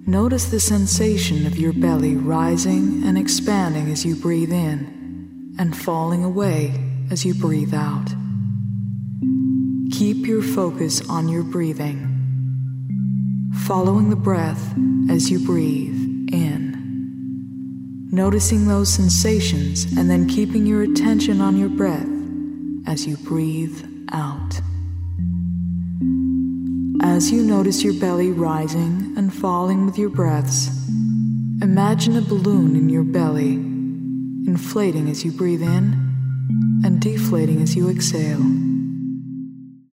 Notice the sensation of your belly rising and expanding as you breathe in and falling away as you breathe out. Keep your focus on your breathing, following the breath as you breathe in, noticing those sensations and then keeping your attention on your breath as you breathe out. As you notice your belly rising and falling with your breaths, imagine a balloon in your belly, inflating as you breathe in and deflating as you exhale.